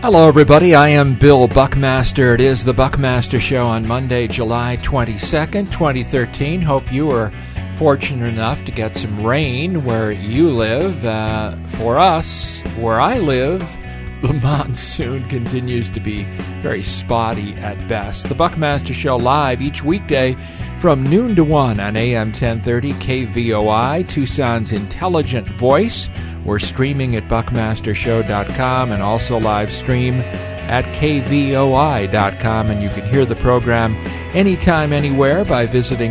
Hello, everybody. I am Bill Buckmaster. It is the Buckmaster Show on Monday, July 22nd, 2013. Hope you are fortunate enough to get some rain where you live. For us, where I live, the monsoon continues to be very spotty at best. The Buckmaster Show live each weekday from noon to 1 on AM 1030 KVOI, Tucson's intelligent voice. We're streaming at buckmastershow.com and also live stream at kvoi.com, and you can hear the program anytime, anywhere by visiting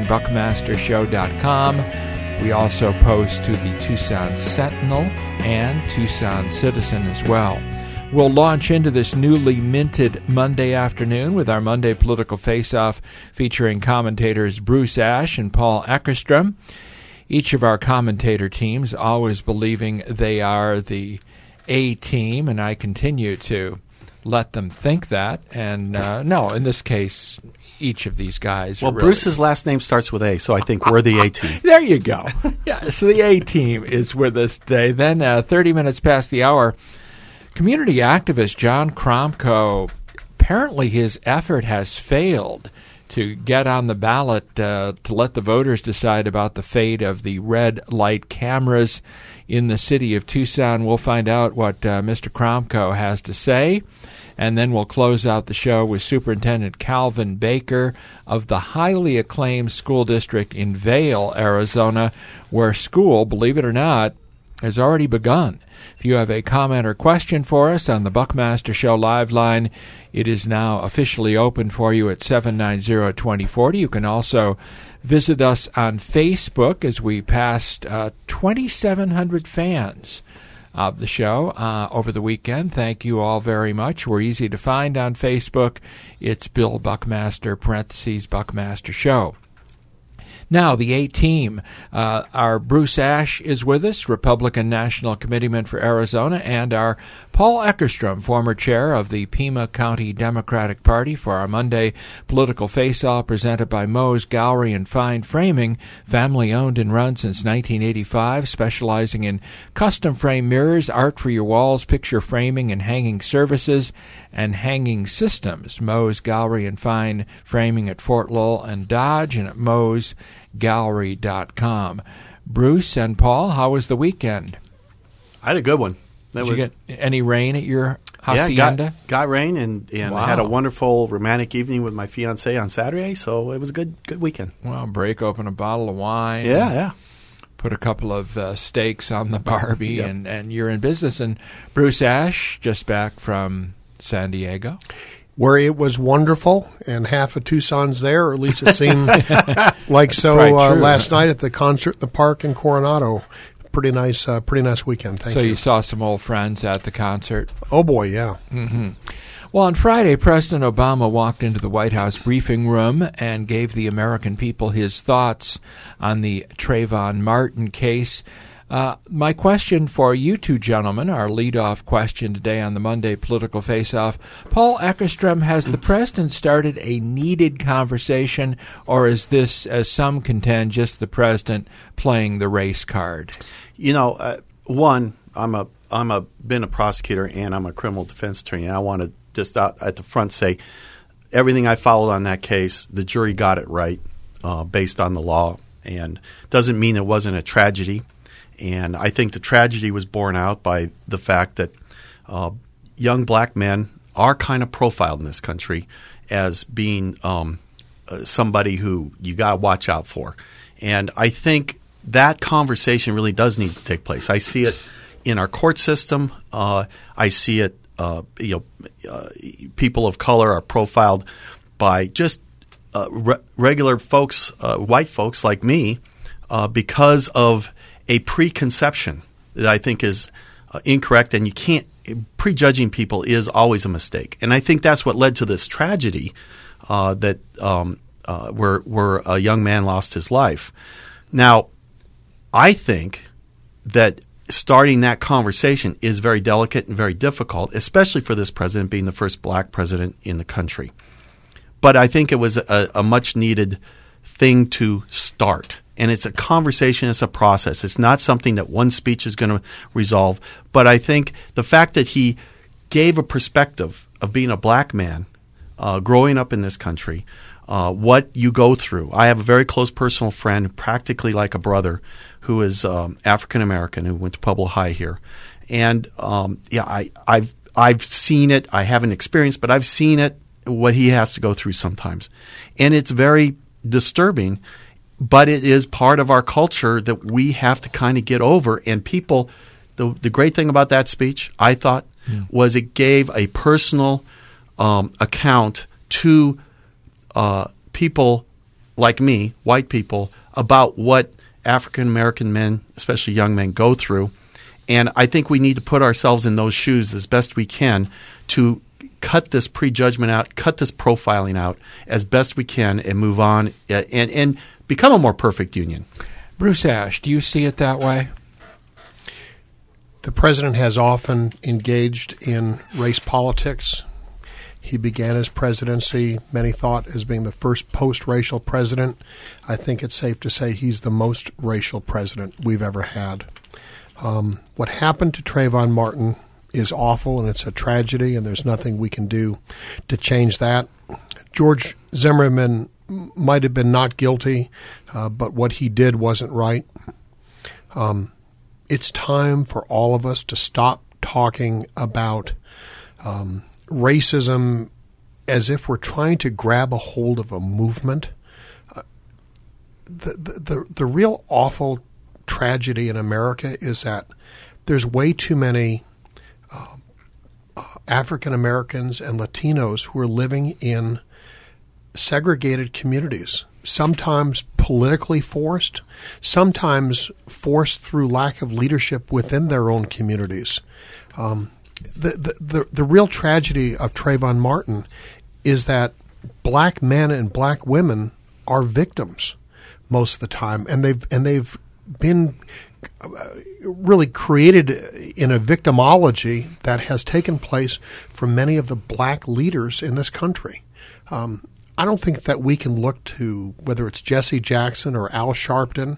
buckmastershow.com. We also post to the Tucson Sentinel and Tucson Citizen as well. We'll launch into this newly minted Monday afternoon with our Monday Political Face-Off featuring commentators Bruce Ash and Paul Eckerstrom. Each of our commentator teams always believing they are the A team, and I continue to let them think that. And no, in this case, each of these guys. Well, really... Bruce's last name starts with A, so I think we're the A team. There you go. Yeah, so the A team is with us today. Then 30 minutes past the hour, community activist John Kromko, apparently his effort has failed to get on the ballot to let the voters decide about the fate of the red light cameras in the city of Tucson. We'll find out what Mr. Kromko has to say, and then we'll close out the show with Superintendent Calvin Baker of the highly acclaimed school district in Vail, Arizona, where school, believe it or not, has already begun. If you have a comment or question for us on the Buckmaster Show live line, it is now officially open for you at 790-2040. You can also visit us on Facebook, as we passed 2,700 fans of the show over the weekend. Thank you all very much. We're easy to find on Facebook. It's Bill Buckmaster, Buckmaster Show. Now, the A team, our Bruce Ash is with us, Republican National Committeeman for Arizona, and our Paul Eckerstrom, former chair of the Pima County Democratic Party, for our Monday Political Face-Off presented by Moe's Gallery and Fine Framing, family-owned and run since 1985, specializing in custom frame mirrors, art for your walls, picture framing and hanging services, and hanging systems. Moe's Gallery and Fine Framing at Fort Lowell and Dodge, and at moesgallery.com. Bruce and Paul, how was the weekend? I had a good one. Did you get any rain at your hacienda? Yeah, got rain and wow. Had a wonderful romantic evening with my fiancée on Saturday, so it was a good weekend. Well, break open a bottle of wine. Yeah. Put a couple of steaks on the Barbie, yep. and you're in business. And Bruce Ash, just back from San Diego, where it was wonderful, and half of Tucson's there, or at least it seemed like so. Last night at the concert in the park in Coronado, pretty nice weekend. Thank you. So you saw some old friends at the concert? Oh boy, yeah. Mm-hmm. Well, on Friday, President Obama walked into the White House briefing room and gave the American people his thoughts on the Trayvon Martin case. My question for you two gentlemen, our lead-off question today on the Monday Political Face-Off, Paul Eckerstrom, has the president started a needed conversation, or is this, as some contend, just the president playing the race card? You know, one, I'm been a prosecutor and I'm a criminal defense attorney, and I want to just out at the front say everything I followed on that case, the jury got it right based on the law, and doesn't mean it wasn't a tragedy. And I think the tragedy was borne out by the fact that young black men are kind of profiled in this country as being somebody who you got to watch out for. And I think that conversation really does need to take place. I see it in our court system. I see it, people of color are profiled by just regular folks, white folks like me, because of a preconception that I think is incorrect, and you can't prejudging people is always a mistake. And I think that's what led to this tragedy where a young man lost his life. Now, I think that starting that conversation is very delicate and very difficult, especially for this president being the first black president in the country. But I think it was a much-needed thing to start. And it's a conversation, it's a process. It's not something that one speech is going to resolve. But I think the fact that he gave a perspective of being a black man growing up in this country, what you go through. I have a very close personal friend, practically like a brother, who is African American, who went to Pueblo High here, and I've seen it. I haven't experienced, but I've seen it. What he has to go through sometimes, and it's very disturbing. But it is part of our culture that we have to kind of get over. And people, the great thing about that speech, I thought, was it gave a personal account to people like me, white people, about what African American men, especially young men, go through. And I think we need to put ourselves in those shoes as best we can to cut this prejudgment out, cut this profiling out as best we can, and move on and become a more perfect union. Bruce Ash, do you see it that way? The president has often engaged in race politics. He began his presidency, many thought, as being the first post-racial president. I think it's safe to say he's the most racial president we've ever had. What happened to Trayvon Martin is awful, and it's a tragedy, and there's nothing we can do to change that. George Zimmerman might have been not guilty, but what he did wasn't right. It's time for all of us to stop talking about racism as if we're trying to grab a hold of a movement. The real awful tragedy in America is that there's way too many African Americans and Latinos who are living in segregated communities, sometimes politically forced, sometimes forced through lack of leadership within their own communities. The real tragedy of Trayvon Martin is that black men and black women are victims most of the time, and they've been really created in a victimology that has taken place for many of the black leaders in this country. I don't think that we can look to whether it's Jesse Jackson or Al Sharpton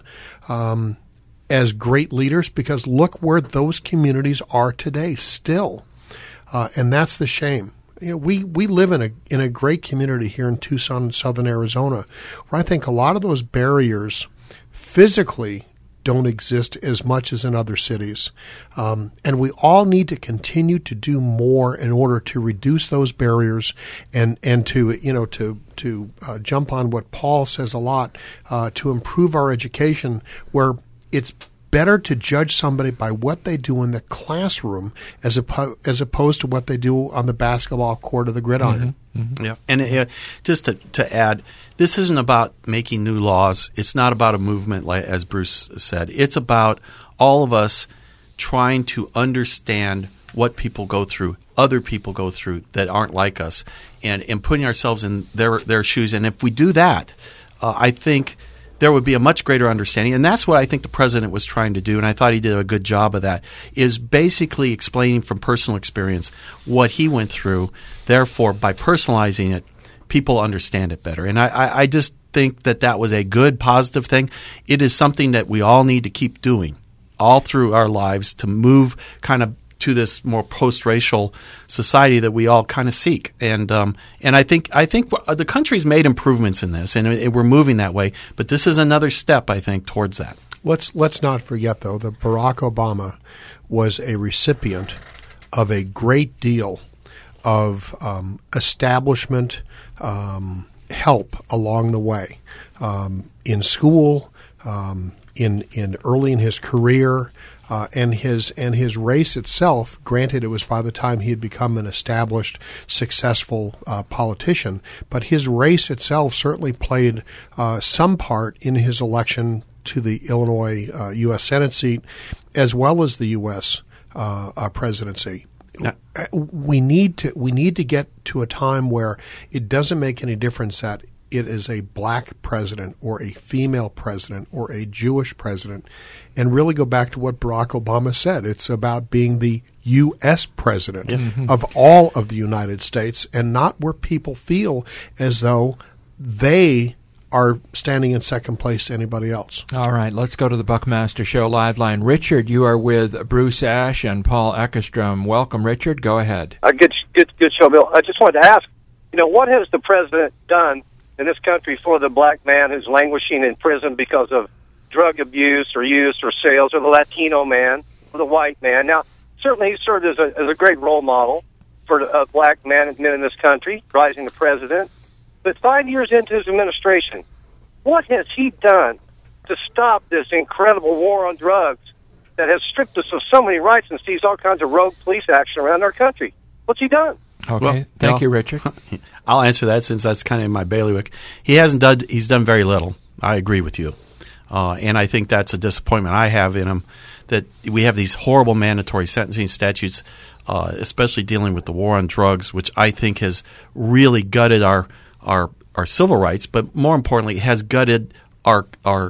as great leaders, because look where those communities are today still, and that's the shame. You know, we live in a great community here in Tucson, southern Arizona, where I think a lot of those barriers physically don't exist as much as in other cities. And we all need to continue to do more in order to reduce those barriers and to jump on what Paul says a lot, to improve our education, where it's better to judge somebody by what they do in the classroom as opposed to what they do on the basketball court or the gridiron. Mm-hmm. Mm-hmm. Yeah, and just to add, this isn't about making new laws. It's not about a movement, like as Bruce said. It's about all of us trying to understand what people go through, other people go through that aren't like us, and putting ourselves in their shoes. And if we do that, I think there would be a much greater understanding. And that's what I think the president was trying to do, and I thought he did a good job of that, is basically explaining from personal experience what he went through. Therefore, by personalizing it, people understand it better. And I just think that was a good, positive thing. It is something that we all need to keep doing all through our lives to move kind of to this more post-racial society that we all kind of seek. And I think the country's made improvements in this, and we're moving that way. But this is another step, I think, towards that. Let's not forget, though, that Barack Obama was a recipient of a great deal of establishment help along the way, in school, in early in his career. And his race itself, granted, it was by the time he had become an established, successful politician, but his race itself certainly played some part in his election to the Illinois U.S. Senate seat, as well as the U.S. Presidency. We need to get to a time where it doesn't make any difference that it is a black president or a female president or a Jewish president, and really go back to what Barack Obama said. It's about being the U.S. president of all of the United States, and not where people feel as though they are standing in second place to anybody else. All right, let's go to the Buckmaster Show live line. Richard, you are with Bruce Ash and Paul Eckerstrom. Welcome, Richard. Go ahead. Good show, Bill. I just wanted to ask, what has the president done in this country for the black man who's languishing in prison because of drug abuse or use or sales, or the Latino man or the white man? Now, certainly he served as a great role model for black men in this country, rising to president. But 5 years into his administration, what has he done to stop this incredible war on drugs that has stripped us of so many rights and sees all kinds of rogue police action around our country? What's he done? Okay, well, thank you, Richard. I'll answer that since that's kind of in my bailiwick. He's done very little. I agree with you. And I think that's a disappointment I have in him, that we have these horrible mandatory sentencing statutes, especially dealing with the war on drugs, which I think has really gutted our civil rights, but more importantly, has gutted our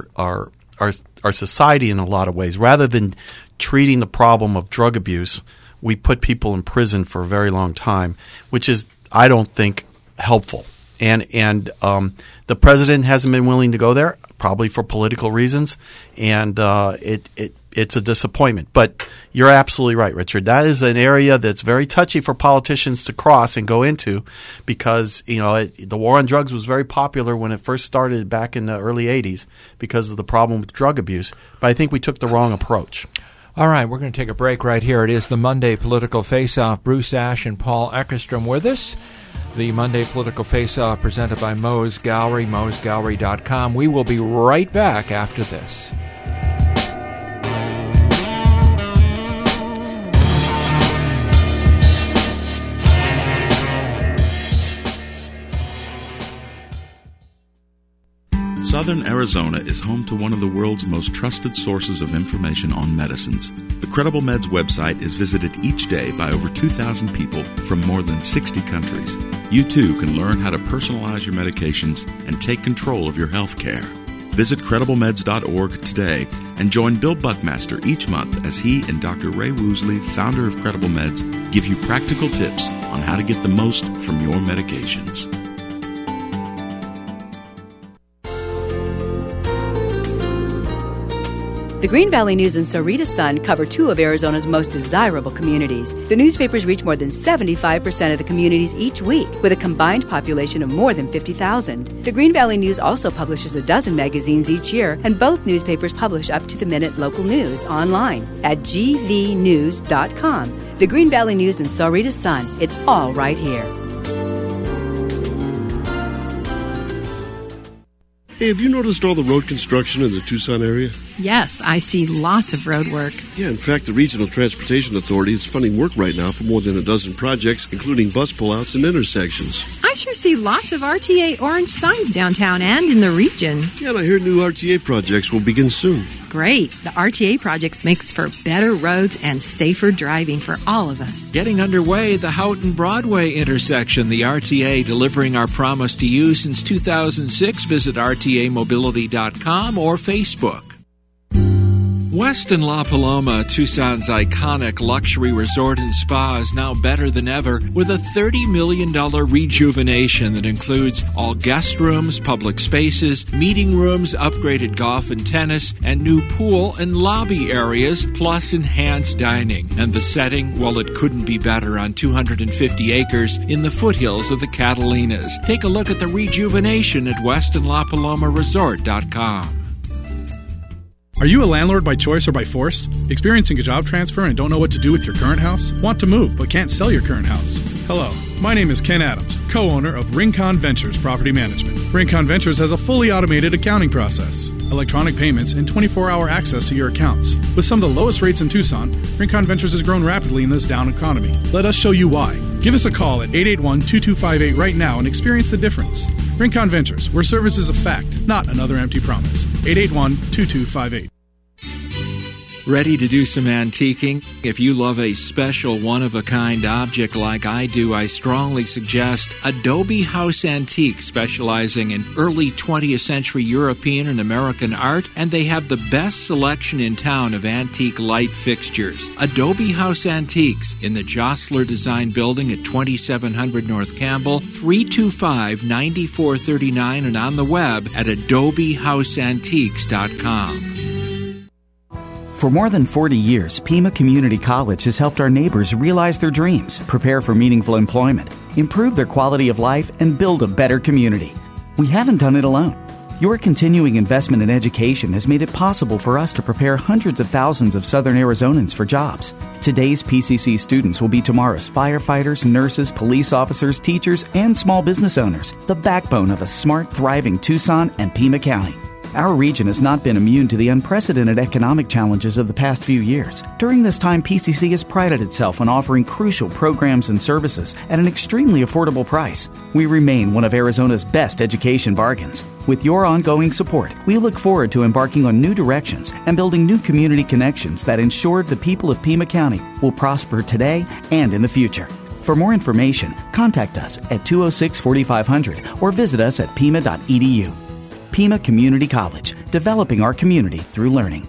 society in a lot of ways. Rather than treating the problem of drug abuse, we put people in prison for a very long time, which is, I don't think, helpful. And the president hasn't been willing to go there, probably for political reasons, and it's a disappointment. But you're absolutely right, Richard. That is an area that's very touchy for politicians to cross and go into, because the war on drugs was very popular when it first started back in the early 80s because of the problem with drug abuse. But I think we took the wrong approach. All right, we're going to take a break right here. It is the Monday Political Face-Off. Bruce Ash and Paul Eckerstrom with us. The Monday Political Face-Off presented by Moe's Gallery, moesgallery.com. We will be right back after this. Southern Arizona is home to one of the world's most trusted sources of information on medicines. The Credible Meds website is visited each day by over 2,000 people from more than 60 countries. You too can learn how to personalize your medications and take control of your health care. Visit CredibleMeds.org today and join Bill Buckmaster each month as he and Dr. Ray Woosley, founder of Credible Meds, give you practical tips on how to get the most from your medications. The Green Valley News and Sahuarita Sun cover two of Arizona's most desirable communities. The newspapers reach more than 75% of the communities each week, with a combined population of more than 50,000. The Green Valley News also publishes a dozen magazines each year, and both newspapers publish up-to-the-minute local news online at gvnews.com. The Green Valley News and Sahuarita Sun. It's all right here. Hey, have you noticed all the road construction in the Tucson area? Yes, I see lots of road work. Yeah, in fact, the Regional Transportation Authority is funding work right now for more than a dozen projects, including bus pullouts and intersections. I sure see lots of RTA orange signs downtown and in the region. Yeah, and I hear new RTA projects will begin soon. Great. The RTA projects makes for better roads and safer driving for all of us. Getting underway, the Houghton Broadway intersection, the RTA delivering our promise to you since 2006. Visit rtamobility.com or Facebook. Westin La Paloma, Tucson's iconic luxury resort and spa, is now better than ever with a $30 million rejuvenation that includes all guest rooms, public spaces, meeting rooms, upgraded golf and tennis, and new pool and lobby areas, plus enhanced dining. And the setting, well, it couldn't be better on 250 acres in the foothills of the Catalinas. Take a look at the rejuvenation at WestinLaPalomaResort.com. Are you a landlord by choice or by force? Experiencing a job transfer and don't know what to do with your current house? Want to move but can't sell your current house? Hello, my name is Ken Adams, co-owner of Rincon Ventures Property Management. Rincon Ventures has a fully automated accounting process, electronic payments, and 24-hour access to your accounts. With some of the lowest rates in Tucson, Rincon Ventures has grown rapidly in this down economy. Let us show you why. Give us a call at 881-2258 right now and experience the difference. Rincon Ventures, where service is a fact, not another empty promise. 881-2258. Ready to do some antiquing? If you love a special one-of-a-kind object like I do, I strongly suggest Adobe House Antique, specializing in early 20th century European and American art, and they have the best selection in town of antique light fixtures. Adobe House Antiques in the Jostler Design Building at 2700 North Campbell, 325-9439, and on the web at adobehouseantiques.com. For more than 40 years, Pima Community College has helped our neighbors realize their dreams, prepare for meaningful employment, improve their quality of life, and build a better community. We haven't done it alone. Your continuing investment in education has made it possible for us to prepare hundreds of thousands of Southern Arizonans for jobs. Today's PCC students will be tomorrow's firefighters, nurses, police officers, teachers, and small business owners, the backbone of a smart, thriving Tucson and Pima County. Our region has not been immune to the unprecedented economic challenges of the past few years. During this time, PCC has prided itself on offering crucial programs and services at an extremely affordable price. We remain one of Arizona's best education bargains. With your ongoing support, we look forward to embarking on new directions and building new community connections that ensure the people of Pima County will prosper today and in the future. For more information, contact us at 206-4500 or visit us at pima.edu. Pima Community College, developing our community through learning.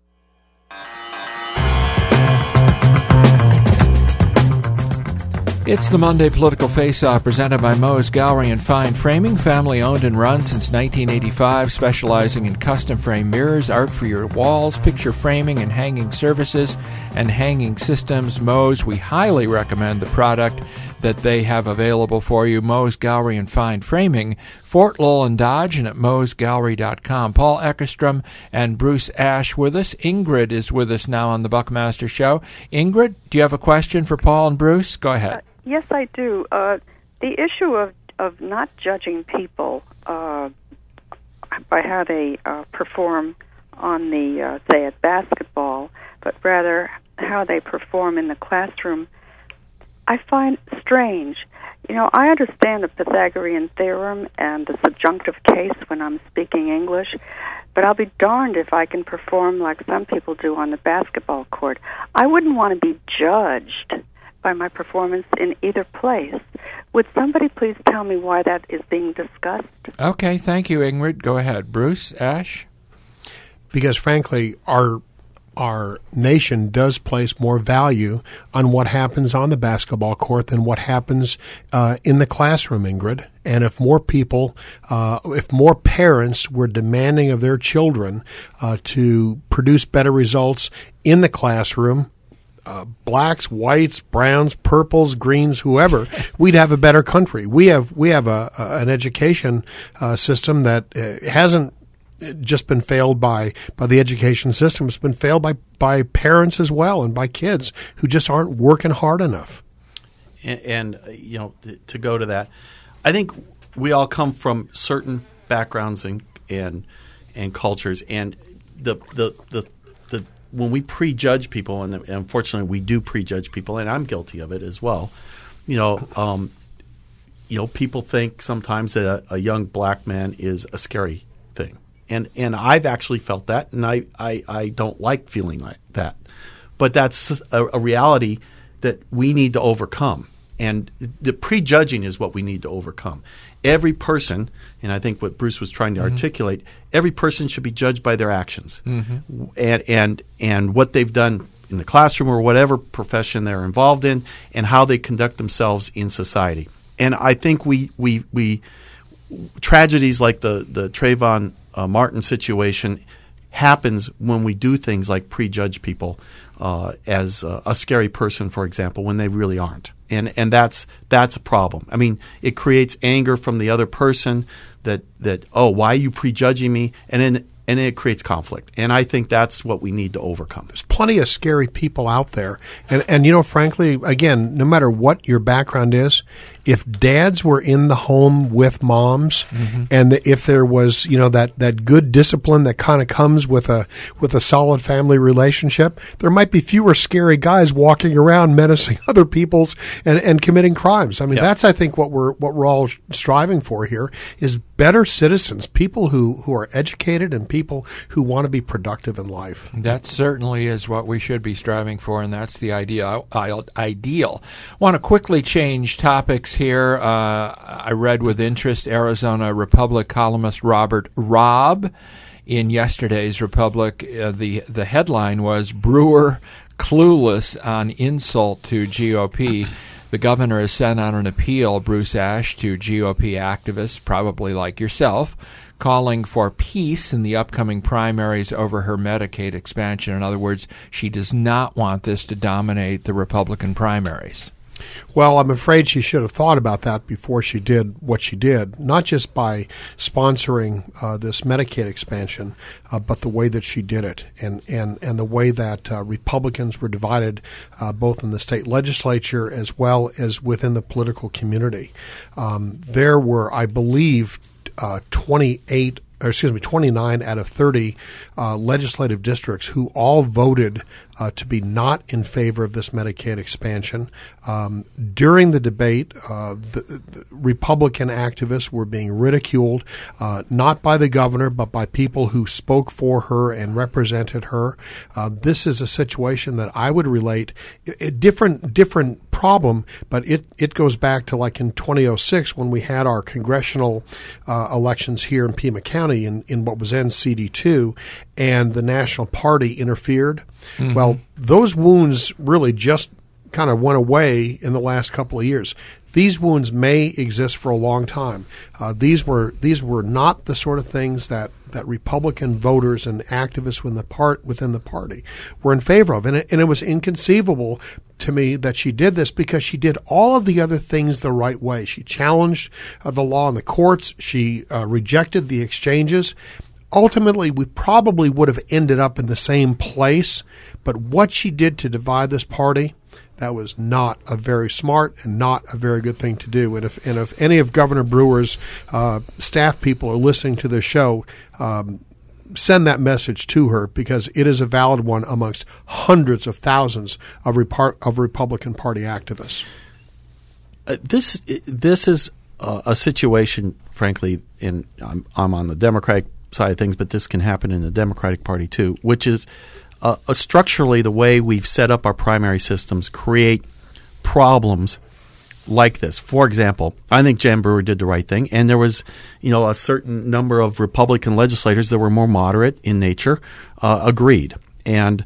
It's the Monday Political Face-Off presented by Moe's Gallery and Fine Framing, family-owned and run since 1985, specializing in custom frame mirrors, art for your walls, picture framing and hanging services, and hanging systems. Moe's, we highly recommend the product that they have available for you, Moe's Gallery and Fine Framing, Fort Lowell and Dodge, and at moesgallery.com. Paul Eckerstrom and Bruce Ash with us. Ingrid is with us now on the Buckmaster Show. Ingrid, do you have a question for Paul and Bruce? Go ahead. Yes, I do. The issue of not judging people by how they perform on the, say, at basketball, but rather how they perform in the classroom, I find strange. You know, I understand the Pythagorean theorem and the subjunctive case when I'm speaking English, but I'll be darned if I can perform like some people do on the basketball court. I wouldn't want to be judged by my performance in either place. Would somebody please tell me why that is being discussed? Okay, thank you, Ingrid. Go ahead. Bruce, Ash? Because, frankly, our nation does place more value on what happens on the basketball court than what happens in the classroom, Ingrid. And if more people, if more parents were demanding of their children to produce better results in the classroom, blacks, whites, browns, purples, greens, whoever, we'd have a better country. We have an education system that hasn't just been failed by the education system. It's been failed by parents as well and by kids who just aren't working hard enough. And you know, to go to that, I think we all come from certain backgrounds and cultures, and the when we prejudge people, and unfortunately we do prejudge people, and I'm guilty of it as well. You know, people think sometimes that a young black man is a scary thing. And I've actually felt that, and I don't like feeling like that. But that's a reality that we need to overcome. And the prejudging is what we need to overcome. Every person, and I think what Bruce was trying to articulate, every person should be judged by their actions and what they've done in the classroom or whatever profession they're involved in, and how they conduct themselves in society. And I think we tragedies like the Trayvon Martin situation happens when we do things like prejudge people as a scary person, for example, when they really aren't. And that's a problem. I mean, it creates anger from the other person that why are you prejudging me? And it creates conflict. And I think that's what we need to overcome. There's plenty of scary people out there. And you know, frankly, again, no matter what your background is, if dads were in the home with moms, and if there was, that good discipline that kind of comes with a solid family relationship, there might be fewer scary guys walking around menacing other people's and committing crimes. I mean, that's, I think, what we're all striving for here is better citizens, people who are educated and people who want to be productive in life. That certainly is what we should be striving for, and that's the ideal. Want to quickly change topics here. I read with interest Arizona Republic columnist Robert Robb in yesterday's Republic. The headline was "Brewer Clueless on Insult to GOP." The governor has sent out an appeal, Bruce Ashe, to GOP activists, probably like yourself, calling for peace in the upcoming primaries over her Medicaid expansion. In other words, she does not want this to dominate the Republican primaries. Well, I'm afraid she should have thought about that before she did what she did, not just by sponsoring this Medicaid expansion, but the way that she did it and the way that Republicans were divided both in the state legislature as well as within the political community. There were, I believe, 29 out of 30 legislative districts who all voted to be not in favor of this Medicaid expansion. During the debate, the Republican activists were being ridiculed, not by the governor, but by people who spoke for her and represented her. This is a situation that I would relate a different problem, but it goes back to like in 2006 when we had our congressional elections here in Pima County in what was then CD2, and the National Party interfered. Mm-hmm. Well, those wounds really just kind of went away in the last couple of years. These wounds may exist for a long time. These were not the sort of things that Republican voters and activists within the party were in favor of. And it was inconceivable to me that she did this because she did all of the other things the right way. She challenged the law in the courts. She rejected the exchanges. Ultimately, we probably would have ended up in the same place. But what she did to divide this party, that was not a very smart and not a very good thing to do. And if any of Governor Brewer's staff people are listening to this show, send that message to her because it is a valid one amongst hundreds of thousands of Republican Party activists. This is a situation, frankly, I'm on the Democratic side of things, but this can happen in the Democratic Party too, which is structurally the way we've set up our primary systems create problems like this. For example, I think Jan Brewer did the right thing, and there was, a certain number of Republican legislators that were more moderate in nature agreed, and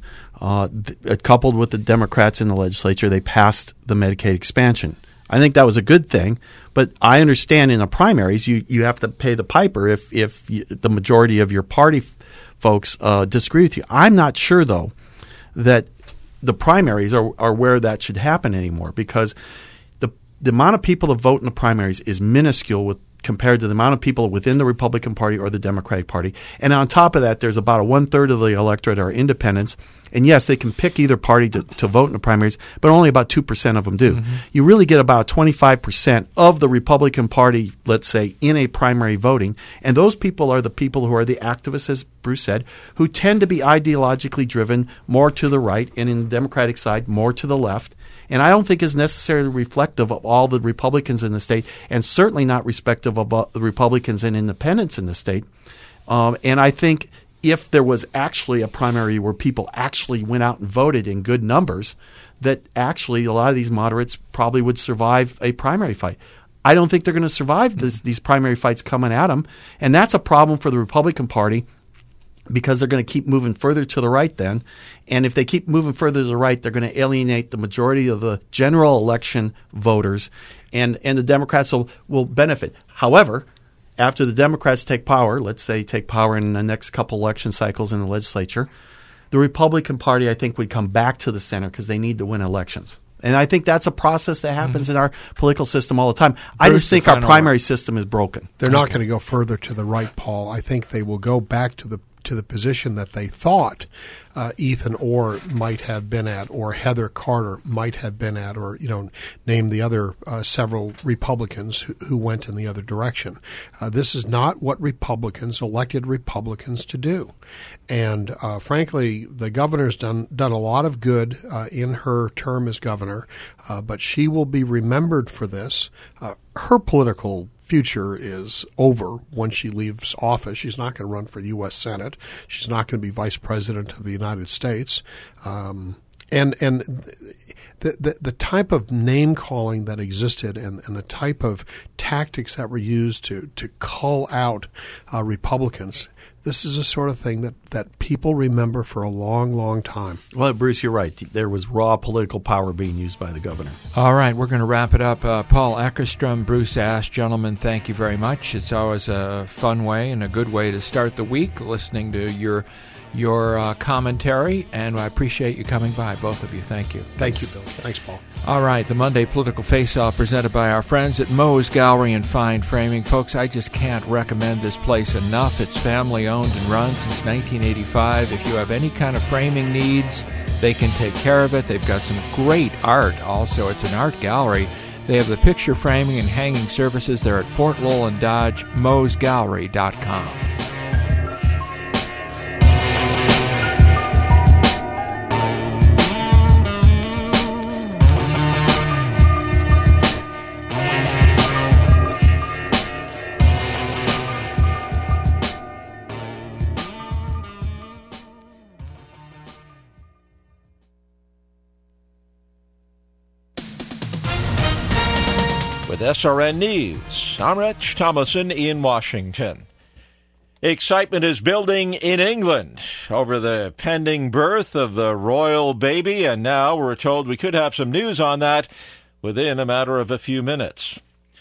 coupled with the Democrats in the legislature, they passed the Medicaid expansion. I think that was a good thing, but I understand in the primaries you have to pay the piper if the majority of your party folks disagree with you. I'm not sure, though, that the primaries are where that should happen anymore because the amount of people that vote in the primaries is minuscule compared to the amount of people within the Republican Party or the Democratic Party. And on top of that, there's about 1/3 of the electorate are independents. And yes, they can pick either party to vote in the primaries, but only about 2% of them do. Mm-hmm. You really get about 25% of the Republican Party, let's say, in a primary voting. And those people are the people who are the activists, as Bruce said, who tend to be ideologically driven more to the right and in the Democratic side more to the left. And I don't think is necessarily reflective of all the Republicans in the state, and certainly not reflective of the Republicans and independents in the state. And I think if there was actually a primary where people actually went out and voted in good numbers, that actually a lot of these moderates probably would survive a primary fight. I don't think they're going to survive these primary fights coming at them, and that's a problem for the Republican Party because they're going to keep moving further to the right then. And if they keep moving further to the right, they're going to alienate the majority of the general election voters, and the Democrats will benefit. However, after the Democrats take power, let's say take power in the next couple election cycles in the legislature, the Republican Party, I think, would come back to the center because they need to win elections. And I think that's a process that happens in our political system all the time. I just think our primary system is broken. They're not going to go further to the right, Paul. I think they will go back to the to the position that they thought Ethan Orr might have been at, or Heather Carter might have been at, or name the other several Republicans who went in the other direction. This is not what elected Republicans to do. And frankly, the governor's done a lot of good in her term as governor, but she will be remembered for this. Her political future is over when she leaves office. She's not going to run for U.S. Senate. She's not going to be vice president of the United States. And the type of name calling that existed and the type of tactics that were used to cull out Republicans, this is the sort of thing that people remember for a long, long time. Well, Bruce, you're right. There was raw political power being used by the governor. All right, we're going to wrap it up. Paul Eckerstrom, Bruce Ash, gentlemen, thank you very much. It's always a fun way and a good way to start the week, listening to your commentary, and I appreciate you coming by, both of you. Thank you. Thank you, Bill. Thanks, Paul. All right, the Monday Political Face-Off presented by our friends at Moe's Gallery and Fine Framing. Folks, I just can't recommend this place enough. It's family-owned and run since 1985. If you have any kind of framing needs, they can take care of it. They've got some great art also. It's an art gallery. They have the picture framing and hanging services. They're at Fort Lowell and Dodge, moesgallery.com. With SRN News, I'm Rich Thomason in Washington. Excitement is building in England over the pending birth of the royal baby, and now we're told we could have some news on that within a matter of a few minutes.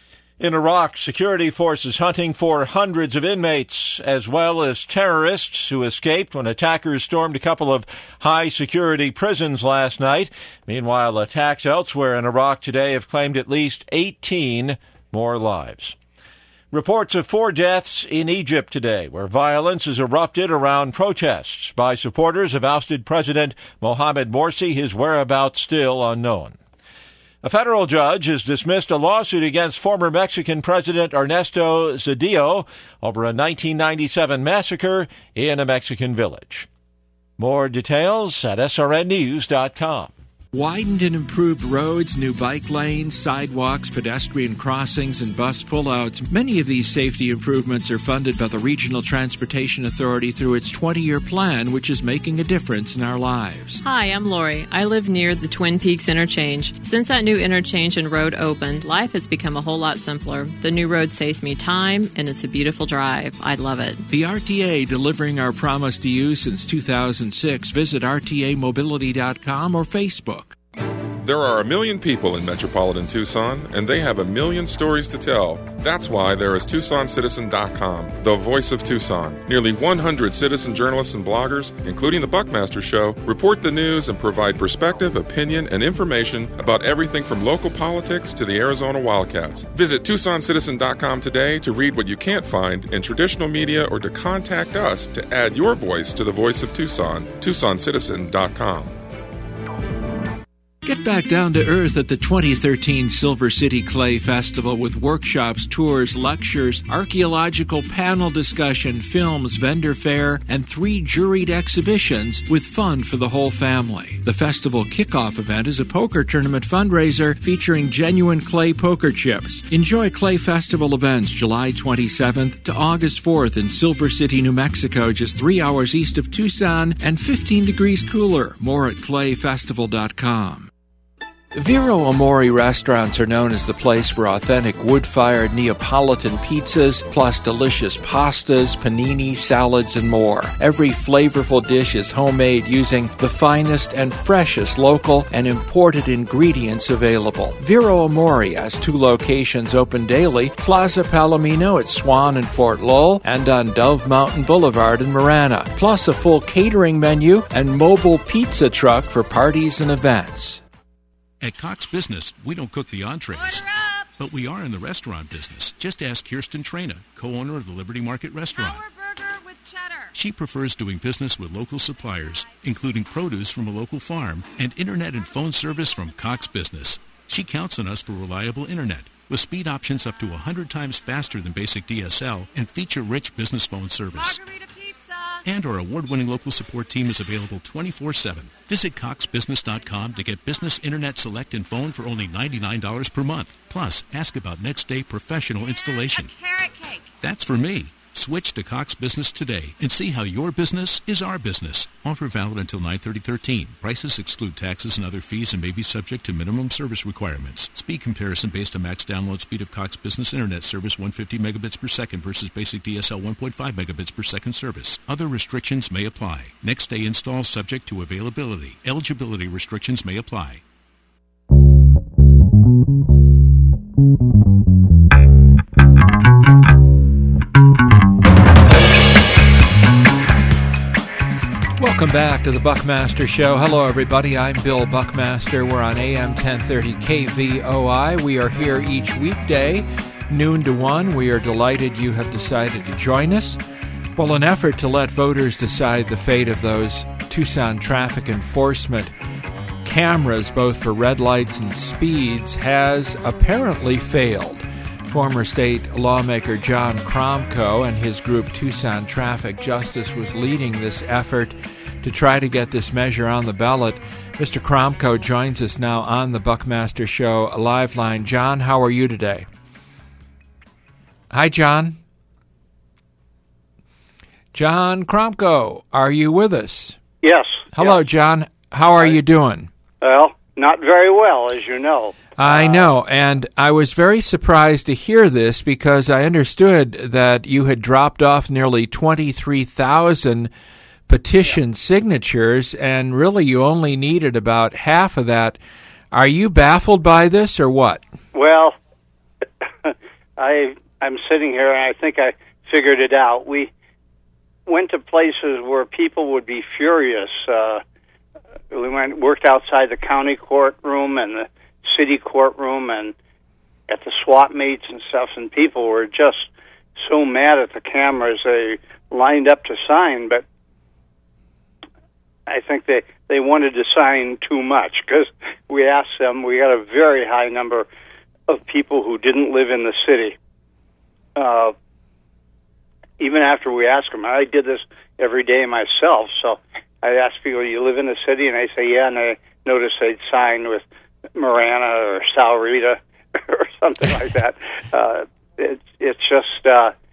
In Iraq, security forces hunting for hundreds of inmates, as well as terrorists who escaped when attackers stormed a couple of high-security prisons last night. Meanwhile, attacks elsewhere in Iraq today have claimed at least 18 more lives. Reports of 4 deaths in Egypt today, where violence has erupted around protests by supporters of ousted President Mohamed Morsi, his whereabouts still unknown. A federal judge has dismissed a lawsuit against former Mexican President Ernesto Zedillo over a 1997 massacre in a Mexican village. More details at srnnews.com. Widened and improved roads, new bike lanes, sidewalks, pedestrian crossings, and bus pullouts. Many of these safety improvements are funded by the Regional Transportation Authority through its 20-year plan, which is making a difference in our lives. Hi, I'm Lori. I live near the Twin Peaks interchange. Since that new interchange and road opened, life has become a whole lot simpler. The new road saves me time, and it's a beautiful drive. I love it. The RTA, delivering our promise to you since 2006. Visit rtamobility.com or Facebook. There are 1 million people in metropolitan Tucson, and they have 1 million stories to tell. That's why there is TucsonCitizen.com, the voice of Tucson. Nearly 100 citizen journalists and bloggers, including the Buckmaster Show, report the news and provide perspective, opinion, and information about everything from local politics to the Arizona Wildcats. Visit TucsonCitizen.com today to read what you can't find in traditional media or to contact us to add your voice to the voice of Tucson. TucsonCitizen.com. Get back down to earth at the 2013 Silver City Clay Festival with workshops, tours, lectures, archaeological panel discussion, films, vendor fair, and 3 juried exhibitions with fun for the whole family. The festival kickoff event is a poker tournament fundraiser featuring genuine clay poker chips. Enjoy Clay Festival events July 27th to August 4th in Silver City, New Mexico, just 3 hours east of Tucson and 15 degrees cooler. More at clayfestival.com. Vero Amore restaurants are known as the place for authentic wood-fired Neapolitan pizzas, plus delicious pastas, panini, salads, and more. Every flavorful dish is homemade using the finest and freshest local and imported ingredients available. Vero Amore has 2 locations open daily, Plaza Palomino at Swan and Fort Lowell, and on Dove Mountain Boulevard in Marana, plus a full catering menu and mobile pizza truck for parties and events. At Cox Business, we don't cook the entrees, but we are in the restaurant business. Just ask Kirsten Trena, co-owner of the Liberty Market Restaurant. Power burger with cheddar. She prefers doing business with local suppliers, including produce from a local farm and internet and phone service from Cox Business. She counts on us for reliable internet, with speed options up to 100 times faster than basic DSL and feature-rich business phone service. And our award-winning local support team is available 24/7. Visit coxbusiness.com to get business internet select and phone for only $99 per month. Plus, ask about next-day professional installation. Carrot cake. That's for me. Switch to Cox Business today and see how your business is our business. Offer valid until 9/30/13. Prices exclude taxes and other fees and may be subject to minimum service requirements. Speed comparison based on max download speed of Cox Business Internet service 150 megabits per second versus basic DSL 1.5 megabits per second service. Other restrictions may apply. Next day install subject to availability. Eligibility restrictions may apply. Welcome back to the Buckmaster Show. Hello, everybody. I'm Bill Buckmaster. We're on AM 1030 KVOI. We are here each weekday, noon to 1. We are delighted you have decided to join us. Well, an effort to let voters decide the fate of those Tucson traffic enforcement cameras, both for red lights and speeds, has apparently failed. Former state lawmaker John Kromko and his group Tucson Traffic Justice was leading this effort to try to get this measure on the ballot. Mr. Kromko joins us now on the Buckmaster Show live line. John, how are you today? Hi, John. John Kromko, are you with us? Yes. Hello, yes. John. How are you doing? Well, not very well, as you know. I know, and I was very surprised to hear this because I understood that you had dropped off nearly 23,000 petition signatures, and really you only needed about half of that. Are you baffled by this, or what? Well, I'm sitting here, and I think I figured it out. We went to places where people would be furious. We worked outside the county courtroom and the city courtroom and at the swap meets and stuff, and people were just so mad at the cameras they lined up to sign, but I think they wanted to sign too much because we asked them. We got a very high number of people who didn't live in the city. Even after we asked them, I did this every day myself, so I asked people, you live in the city? And they say, yeah, and I noticed they'd sign with Marana or Sal Rita or something like that. It's just,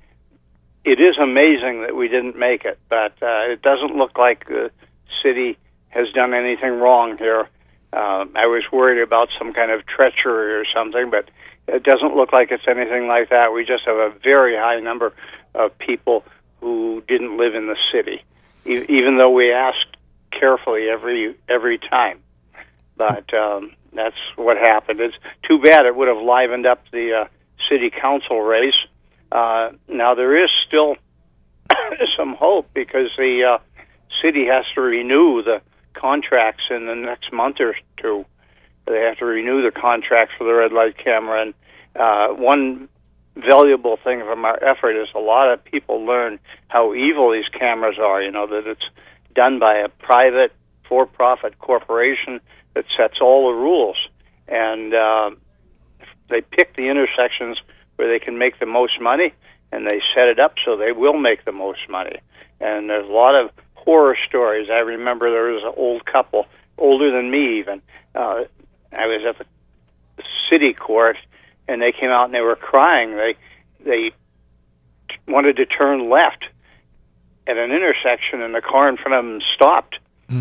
it is amazing that we didn't make it, but it doesn't look like the city has done anything wrong here. I was worried about some kind of treachery or something, but it doesn't look like it's anything like that. We just have a very high number of people who didn't live in the city, even though we asked carefully every time. But that's what happened. It's too bad. It would have livened up the city council race. Now, there is still some hope because the city has to renew the contracts in the next month or two. They have to renew the contract for the red light camera. And one valuable thing from our effort is a lot of people learn how evil these cameras are, that it's done by a private, for-profit corporation that sets all the rules. And they pick the intersections where they can make the most money, and they set it up so they will make the most money. And there's a lot of horror stories. I remember there was an old couple, older than me even. I was at the city court, and they came out and they were crying. They wanted to turn left at an intersection, and the car in front of them stopped.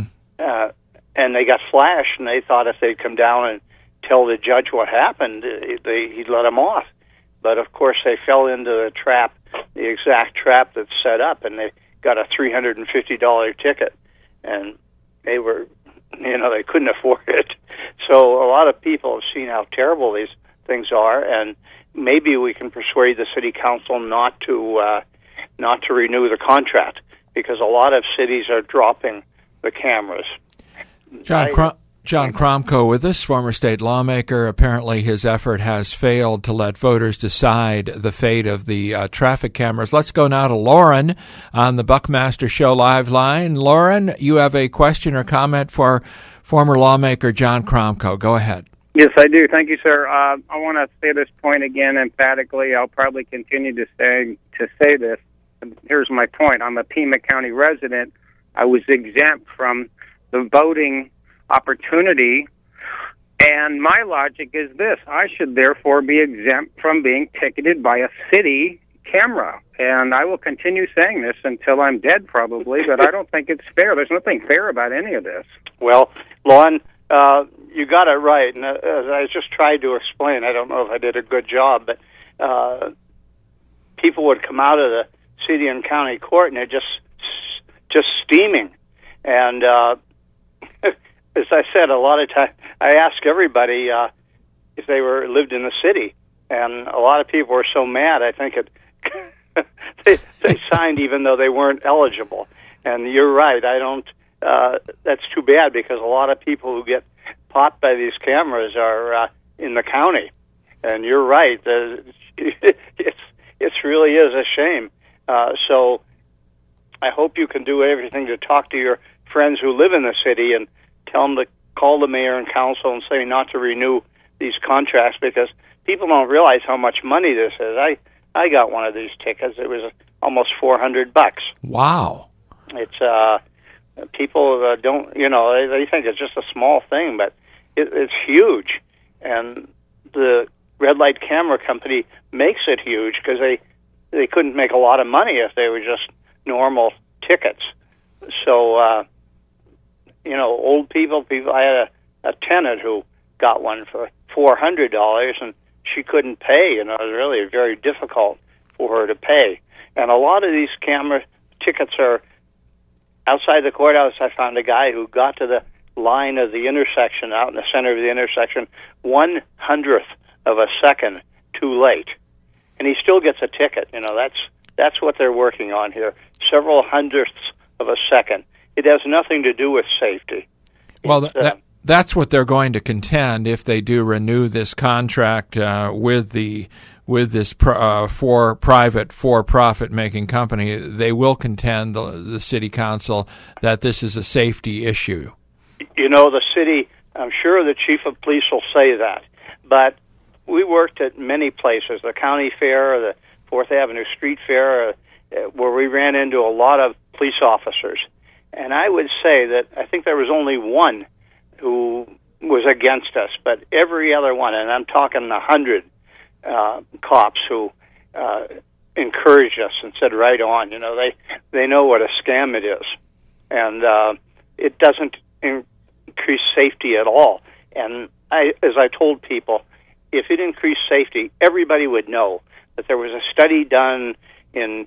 And they got flashed, and they thought if they'd come down and tell the judge what happened, he'd let them off. But, of course, they fell into the trap, the exact trap that's set up, and they got a $350 ticket. And they were, they couldn't afford it. So a lot of people have seen how terrible these things are, and maybe we can persuade the city council not to renew the contract, because a lot of cities are dropping the cameras. John John Kromko with us, former state lawmaker. Apparently his effort has failed to let voters decide the fate of the traffic cameras. Let's go now to Lauren on the Buckmaster Show live line. Lauren, you have a question or comment for former lawmaker John Kromko. Go ahead. Yes, I do. Thank you, sir. I want to say this point again emphatically. I'll probably continue to say this. Here's my point. I'm a Pima County resident. I was exempt from the voting opportunity, and my logic is this: I should therefore be exempt from being ticketed by a city camera. And I will continue saying this until I'm dead, probably, but I don't think it's fair. There's nothing fair about any of this. Well, Lon, you got it right, and as I just tried to explain, I don't know if I did a good job, but people would come out of the city and county court, and they're just steaming. And as I said, a lot of times I ask everybody if they lived in the city, and a lot of people were so mad. I think they signed even though they weren't eligible. And you're right. I don't. That's too bad, because a lot of people who get popped by these cameras are in the county. And you're right. It really is a shame. So I hope you can do everything to talk to your friends who live in the city and tell them to call the mayor and council and say not to renew these contracts, because people don't realize how much money this is. I got one of these tickets. It was almost $400. Wow. It's people don't, they think it's just a small thing, but it's huge. And the red light camera company makes it huge because they couldn't make a lot of money if they were just normal tickets. So, old people, I had a tenant who got one for $400, and she couldn't pay. It was really very difficult for her to pay. And a lot of these camera tickets are outside the courthouse. I found a guy who got to the line of the intersection, out in the center of the intersection, 1/100th of a second too late, and he still gets a ticket. That's what they're working on here. Several hundredths of a second. It has nothing to do with safety. Well, that's what they're going to contend if they do renew this contract with this for-profit making company. They will contend, the city council, that this is a safety issue. The city, I'm sure the chief of police will say that, but we worked at many places, the county fair, the 4th Avenue Street Fair, where we ran into a lot of police officers. And I would say that I think there was only one who was against us, but every other one, and I'm talking 100 cops who encouraged us and said, right on, they know what a scam it is. And it doesn't increase safety at all. And as I told people, if it increased safety, everybody would know that there was a study done in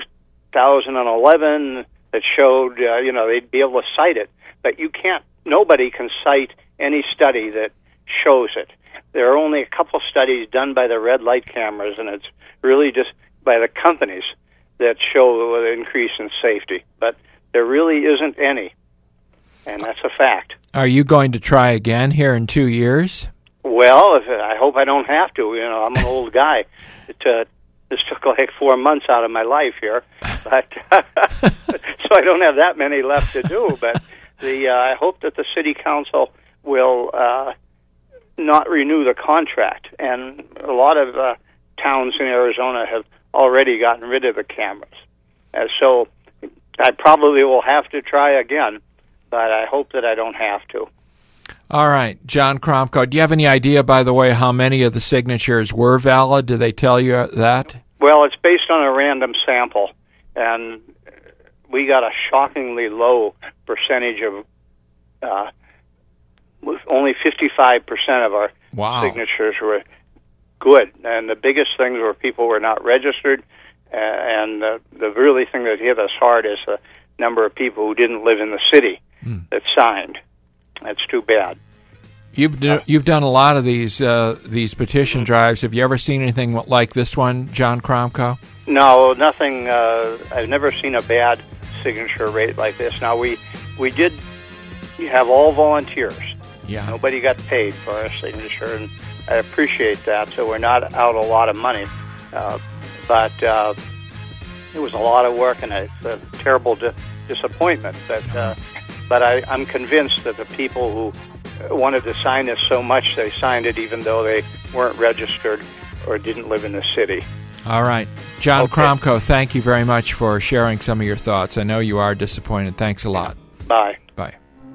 2011 that showed, they'd be able to cite it. But nobody can cite any study that shows it. There are only a couple studies done by the red light cameras, and it's really just by the companies that show the increase in safety. But there really isn't any, and that's a fact. Are you going to try again here in 2 years? Well, I hope I don't have to. I'm an old guy. This took like 4 months out of my life here, but so I don't have that many left to do. But I hope that the city council will not renew the contract. And a lot of towns in Arizona have already gotten rid of the cameras. So I probably will have to try again, but I hope that I don't have to. All right, John Kromko, do you have any idea, by the way, how many of the signatures were valid? Did they tell you that? Well, it's based on a random sample, and we got a shockingly low percentage of only 55% of our signatures were good. And the biggest things were people were not registered, and the really thing that hit us hard is the number of people who didn't live in the city that signed. That's too bad. You've done a lot of these petition drives. Have you ever seen anything like this one, John Kromko? No, nothing. I've never seen a bad signature rate like this. Now we did have all volunteers. Yeah. Nobody got paid for our signature, and I appreciate that. So we're not out a lot of money, but it was a lot of work, and it's a terrible disappointment. But I'm convinced that the people who wanted to sign this so much, they signed it even though they weren't registered or didn't live in the city. All right. John Kromko, thank you very much for sharing some of your thoughts. I know you are disappointed. Thanks a lot. Bye. Bye.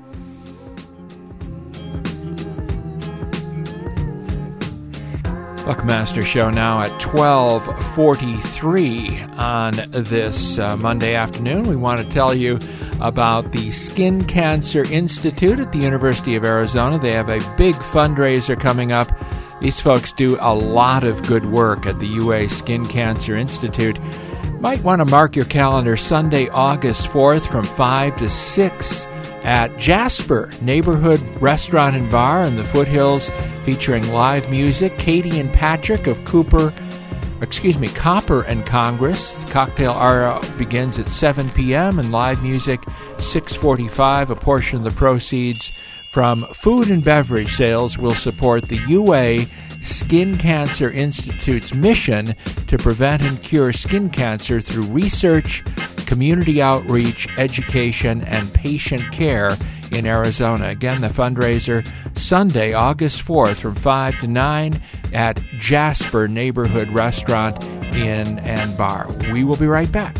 Buckmaster Show now at 12:43 on this Monday afternoon. We want to tell you about the Skin Cancer Institute at the University of Arizona. They have a big fundraiser coming up. These folks do a lot of good work at the UA Skin Cancer Institute. Might want to mark your calendar Sunday, August 4th from 5 to 6 at Jasper Neighborhood Restaurant and Bar in the Foothills, featuring live music. Katie and Patrick of Copper and Congress. The cocktail hour begins at 7 p.m. and live music 6:45. A portion of the proceeds from food and beverage sales will support the UA Skin Cancer Institute's mission to prevent and cure skin cancer through research, community outreach, education, and patient care in Arizona. Again, the fundraiser Sunday, August 4th from 5 to 9 at Jasper Neighborhood Restaurant Inn and Bar. We will be right back.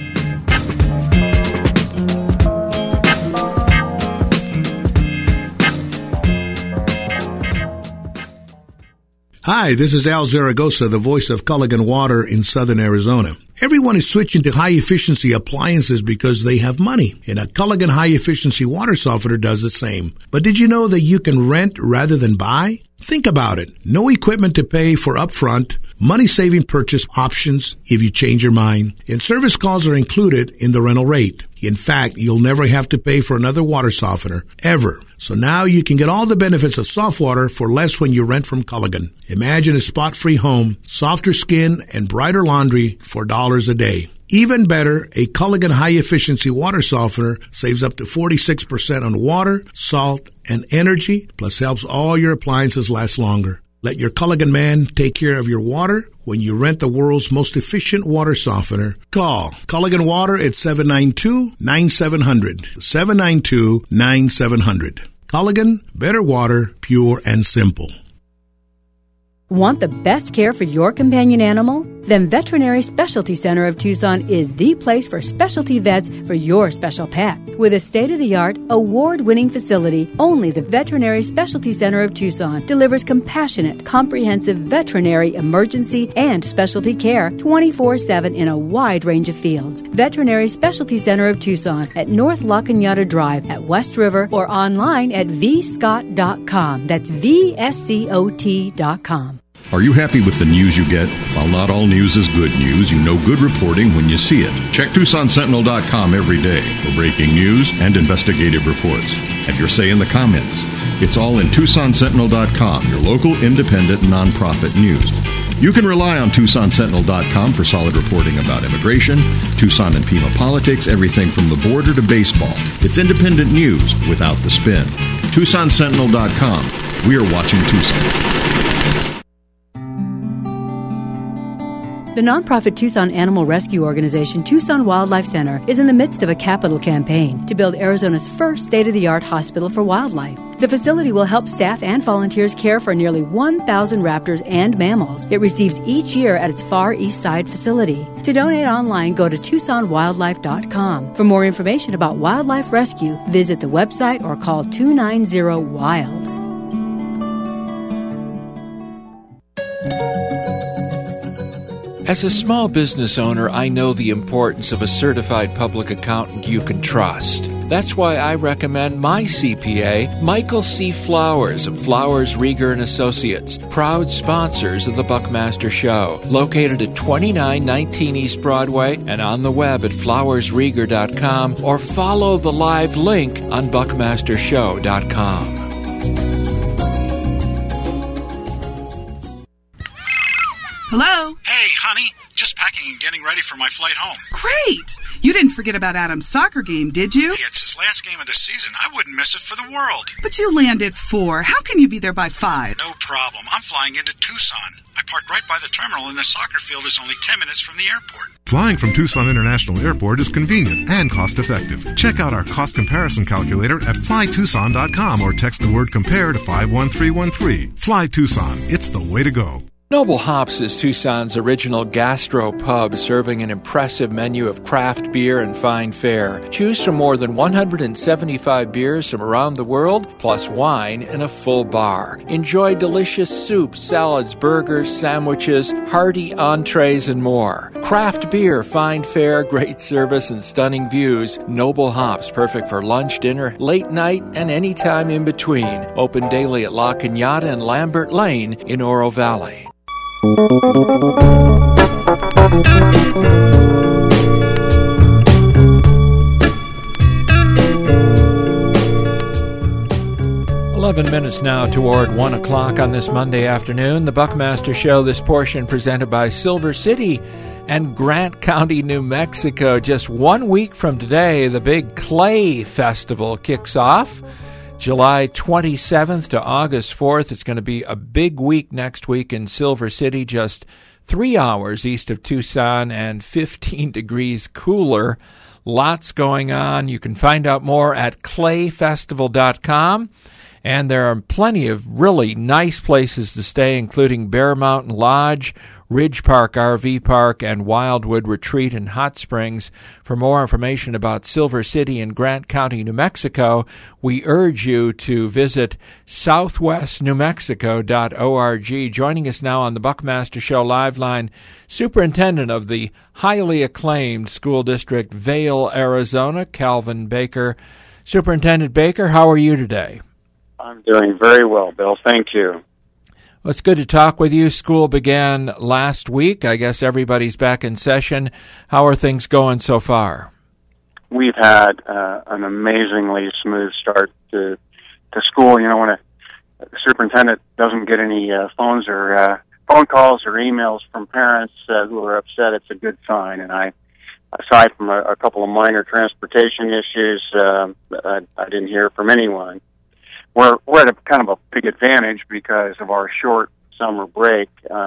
Hi, this is Al Zaragoza, the voice of Culligan Water in southern Arizona. Everyone is switching to high-efficiency appliances because they have money, and a Culligan high-efficiency water softener does the same. But did you know that you can rent rather than buy? Think about it. No equipment to pay for upfront, money-saving purchase options if you change your mind, and service calls are included in the rental rate. In fact, you'll never have to pay for another water softener, ever. So now you can get all the benefits of soft water for less when you rent from Culligan. Imagine a spot-free home, softer skin, and brighter laundry for $1 a day. Even better, a Culligan high-efficiency water softener saves up to 46% on water, salt, and energy, plus helps all your appliances last longer. Let your Culligan man take care of your water when you rent the world's most efficient water softener. Call Culligan Water at 792-9700. 792-9700. Culligan, better water, pure and simple. Want the best care for your companion animal? Then Veterinary Specialty Center of Tucson is the place for specialty vets for your special pet. With a state-of-the-art, award-winning facility, only the Veterinary Specialty Center of Tucson delivers compassionate, comprehensive veterinary emergency and specialty care 24/7 in a wide range of fields. Veterinary Specialty Center of Tucson at North La Cañada Drive at West River or online at vscott.com. That's VSCOT.com. Are you happy with the news you get? While not all news is good news, you know good reporting when you see it. Check TucsonSentinel.com every day for breaking news and investigative reports. Have your say in the comments. It's all in TucsonSentinel.com, your local independent nonprofit news. You can rely on TucsonSentinel.com for solid reporting about immigration, Tucson and Pima politics, everything from the border to baseball. It's independent news without the spin. TucsonSentinel.com. We are watching Tucson. The nonprofit Tucson Animal Rescue Organization, Tucson Wildlife Center, is in the midst of a capital campaign to build Arizona's first state-of-the-art hospital for wildlife. The facility will help staff and volunteers care for nearly 1,000 raptors and mammals it receives each year at its Far East Side facility. To donate online, go to TucsonWildlife.com. For more information about wildlife rescue, visit the website or call 290-WILD. As a small business owner, I know the importance of a certified public accountant you can trust. That's why I recommend my CPA, Michael C. Flowers of Flowers, Rieger & Associates, proud sponsors of the Buckmaster Show. Located at 2919 East Broadway and on the web at flowersrieger.com or follow the live link on buckmastershow.com. Hello? Hey, honey. Just packing and getting ready for my flight home. Great! You didn't forget about Adam's soccer game, did you? Hey, it's his last game of the season. I wouldn't miss it for the world. But you land at 4. How can you be there by 5? No problem. I'm flying into Tucson. I parked right by the terminal, and the soccer field is only 10 minutes from the airport. Flying from Tucson International Airport is convenient and cost-effective. Check out our cost comparison calculator at flytucson.com or text the word compare to 51313. Fly Tucson. It's the way to go. Noble Hops is Tucson's original gastro pub, serving an impressive menu of craft beer and fine fare. Choose from more than 175 beers from around the world, plus wine and a full bar. Enjoy delicious soups, salads, burgers, sandwiches, hearty entrees, and more. Craft beer, fine fare, great service, and stunning views. Noble Hops, perfect for lunch, dinner, late night, and any time in between. Open daily at La Cañada and Lambert Lane in Oro Valley. 11 minutes now toward 1 o'clock on this Monday afternoon. The Buckmaster Show, this portion presented by Silver City and Grant County, New Mexico. Just 1 week from today, the big Clay Festival kicks off. July 27th to August 4th. It's going to be a big week next week in Silver City, just 3 hours east of Tucson and 15 degrees cooler. Lots going on. You can find out more at clayfestival.com. And there are plenty of really nice places to stay, including Bear Mountain Lodge, Ridge Park RV Park, and Wildwood Retreat in Hot Springs. For more information about Silver City and Grant County, New Mexico, we urge you to visit southwestnewmexico.org. Joining us now on the Buckmaster Show live line, Superintendent of the highly acclaimed school district Vail, Arizona, Calvin Baker. Superintendent Baker, how are you today? I'm doing very well, Bill. Thank you. Well, it's good to talk with you. School began last week. I guess everybody's back in session. How are things going so far? We've had an amazingly smooth start to school. You know, when a superintendent doesn't get any phone calls or emails from parents who are upset, it's a good sign. And aside from a couple of minor transportation issues, I didn't hear from anyone. We're at a kind of a big advantage because of our short summer break.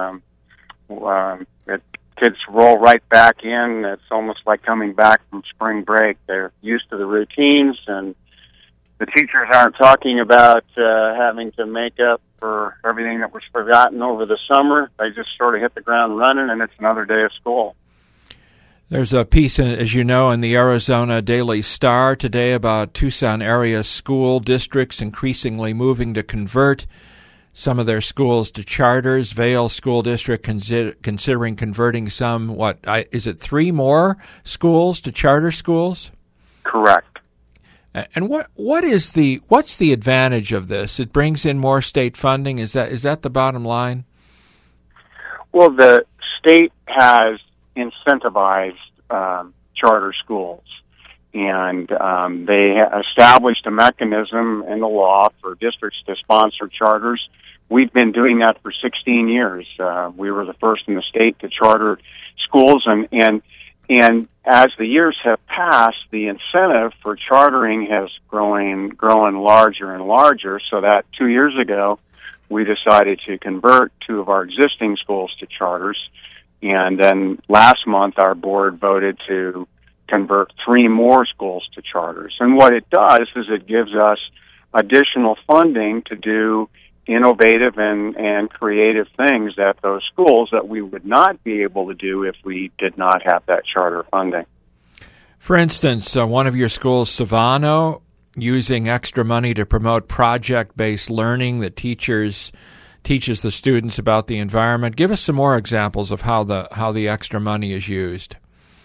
Kids roll right back in. It's almost like coming back from spring break. They're used to the routines, and the teachers aren't talking about having to make up for everything that was forgotten over the summer. They just sort of hit the ground running, and it's another day of school. There's a piece, as you know, in the Arizona Daily Star today about Tucson area school districts increasingly moving to convert some of their schools to charters. Vail School District considering converting some, is it 3 more schools to charter schools? Correct. And what's the advantage of this? It brings in more state funding. Is that the bottom line? Well, the state has incentivized charter schools, and they established a mechanism in the law for districts to sponsor charters. We've been doing that for 16 years. We were the first in the state to charter schools, and as the years have passed, the incentive for chartering has grown larger and larger, so that 2 years ago we decided to convert 2 of our existing schools to charters. And then last month, our board voted to convert 3 more schools to charters. And what it does is it gives us additional funding to do innovative and creative things at those schools that we would not be able to do if we did not have that charter funding. For instance, one of your schools, Savano, using extra money to promote project-based learning that teaches the students about the environment. Give us some more examples of how the extra money is used.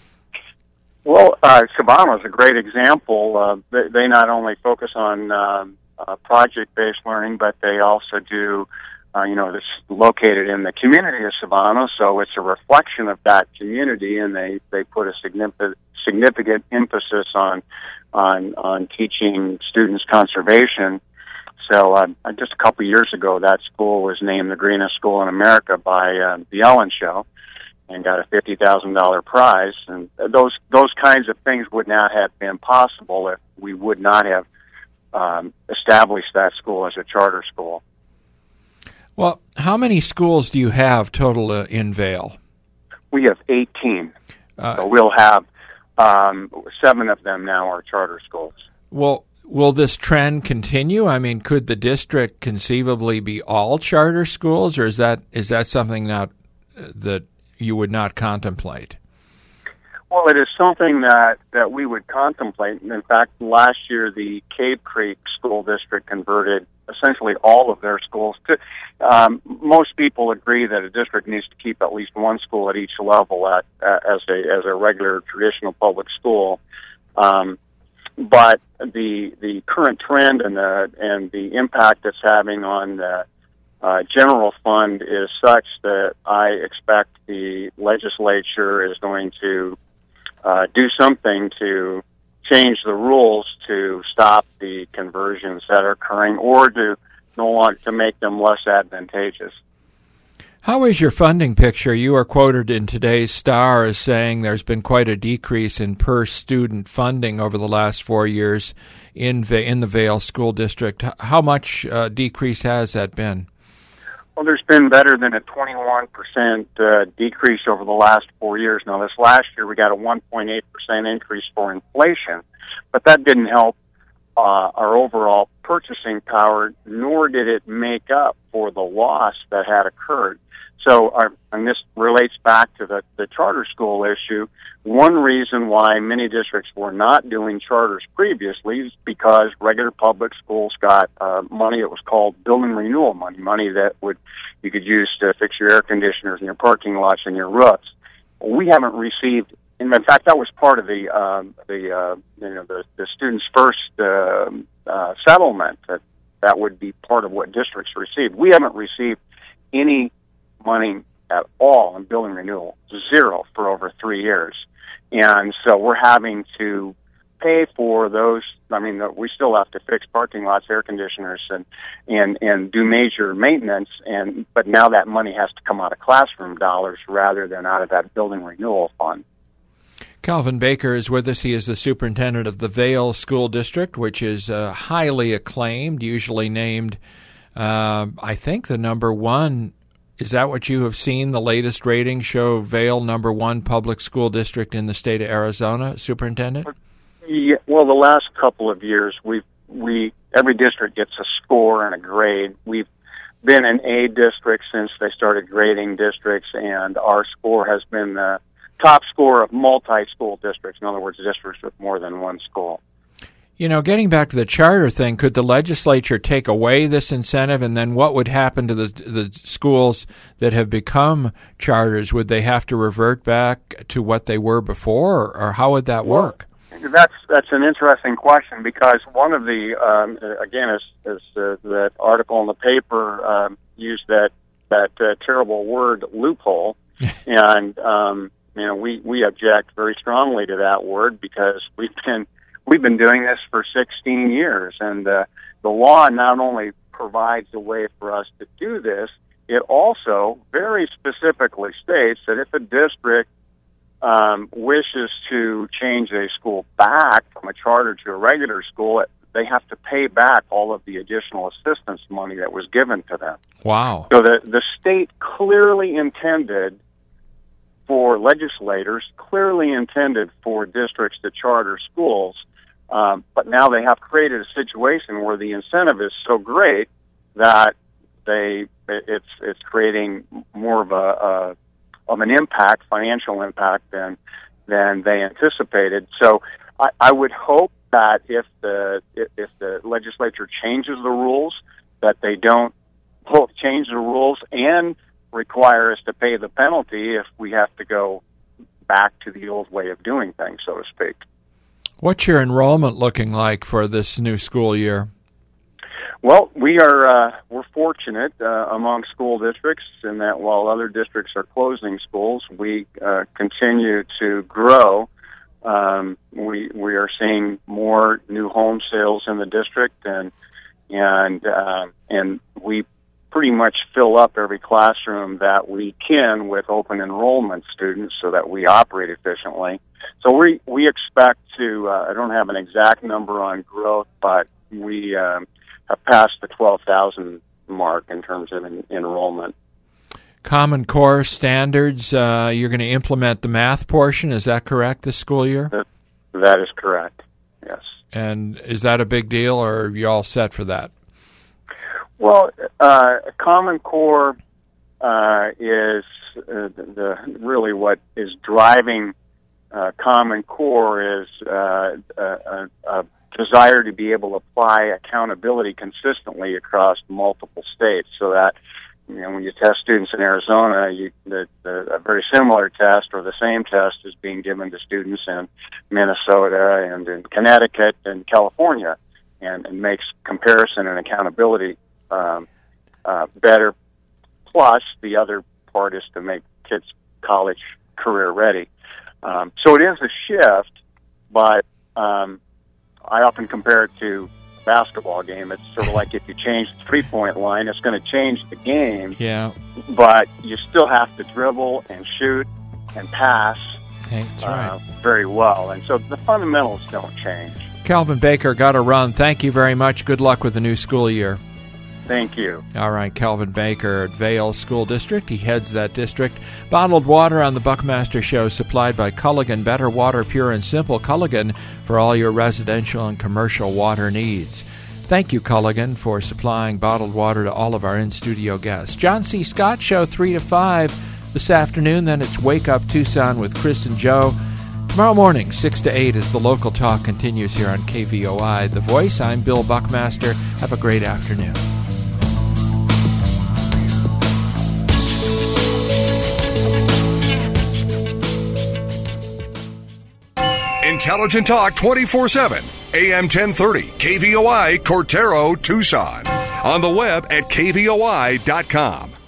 Well, Savano is a great example. They not only focus on project-based learning, but they also do, this located in the community of Savano, so it's a reflection of that community, and they put a significant emphasis on teaching students conservation. So just a couple of years ago, that school was named the greenest school in America by the Ellen Show, and got a $50,000 prize. And those kinds of things would not have been possible if we would not have established that school as a charter school. Well, how many schools do you have total in Vail? We have 18. So we'll have 7 of them now are charter schools. Well, will this trend continue? I mean, could the district conceivably be all charter schools, or is that something that you would not contemplate? Well, it is something that we would contemplate. In fact, last year the Cave Creek School District converted essentially all of their schools to. Most people agree that a district needs to keep at least one school at each level as a regular traditional public school. But the current trend and the impact it's having on the general fund is such that I expect the legislature is going to do something to change the rules to stop the conversions that are occurring, or to make them less advantageous. How is your funding picture? You are quoted in today's Star as saying there's been quite a decrease in per-student funding over the last 4 years in the Vail School District. How much decrease has that been? Well, there's been better than a 21% decrease over the last 4 years. Now, this last year we got a 1.8% increase for inflation, but that didn't help our overall purchasing power, nor did it make up for the loss that had occurred. So, and this relates back to the charter school issue. One reason why many districts were not doing charters previously is because regular public schools got money that was called building renewal money that you could use to fix your air conditioners and your parking lots and your roofs. We haven't received. In fact, that was part of the students' first settlement. That would be part of what districts received. We haven't received any money at all in building renewal, zero for over 3 years, and so we're having to pay for those. I mean, we still have to fix parking lots, air conditioners, and do major maintenance. But now that money has to come out of classroom dollars rather than out of that building renewal fund. Calvin Baker is with us. He is the superintendent of the Vail School District, which is highly acclaimed, usually named, I think, the number one. Is that what you have seen? The latest ratings show Vail number one public school district in the state of Arizona, Superintendent? Yeah, well, the last couple of years, every district gets a score and a grade. We've been an A district since they started grading districts, and our score has been the top score of multi-school districts, in other words, districts with more than one school. You know, getting back to the charter thing, could the legislature take away this incentive, and then what would happen to the schools that have become charters? Would they have to revert back to what they were before, or how would that work? That's an interesting question, because one of the again, as that article in the paper used that terrible word loophole, and we object very strongly to that word, because we've been doing this for 16 years, and the law not only provides a way for us to do this, it also very specifically states that if a district wishes to change a school back from a charter to a regular school, they have to pay back all of the additional assistance money that was given to them. Wow. So the state clearly intended for legislators, clearly intended for districts to charter schools, but now they have created a situation where the incentive is so great that it's creating more of an impact, financial impact, than they anticipated. So I would hope that if the legislature changes the rules, that they don't both change the rules and require us to pay the penalty if we have to go back to the old way of doing things, so to speak. What's your enrollment looking like for this new school year? Well, we're fortunate among school districts in that while other districts are closing schools, we continue to grow. We are seeing more new home sales in the district, and and we pretty much fill up every classroom that we can with open enrollment students so that we operate efficiently. So we expect to, I don't have an exact number on growth, but we have passed the 12,000 mark in terms of enrollment. Common Core standards, you're going to implement the math portion, is that correct, this school year? That is correct, yes. And is that a big deal, or are you all set for that? Well, Common Core is really what is driving Common Core is a desire to be able to apply accountability consistently across multiple states, so that when you test students in Arizona, a very similar test or the same test is being given to students in Minnesota and in Connecticut and California, and makes comparison and accountability better. Plus, the other part is to make kids college career ready. So it is a shift, but I often compare it to a basketball game. It's sort of like if you change the three-point line, it's going to change the game. Yeah. But you still have to dribble and shoot and pass that's right. very well. And so the fundamentals don't change. Calvin Baker, got to run. Thank you very much. Good luck with the new school year. Thank you. All right, Calvin Baker at Vail School District. He heads that district. Bottled water on the Buckmaster Show, supplied by Culligan. Better water, pure and simple. Culligan for all your residential and commercial water needs. Thank you, Culligan, for supplying bottled water to all of our in-studio guests. John C. Scott Show, 3 to 5 this afternoon. Then it's Wake Up Tucson with Chris and Joe. Tomorrow morning, 6 to 8, as the local talk continues here on KVOI. The Voice, I'm Bill Buckmaster. Have a great afternoon. Intelligent Talk 24/7. AM 1030, KVOI, Cortero, Tucson. On the web at kvoi.com.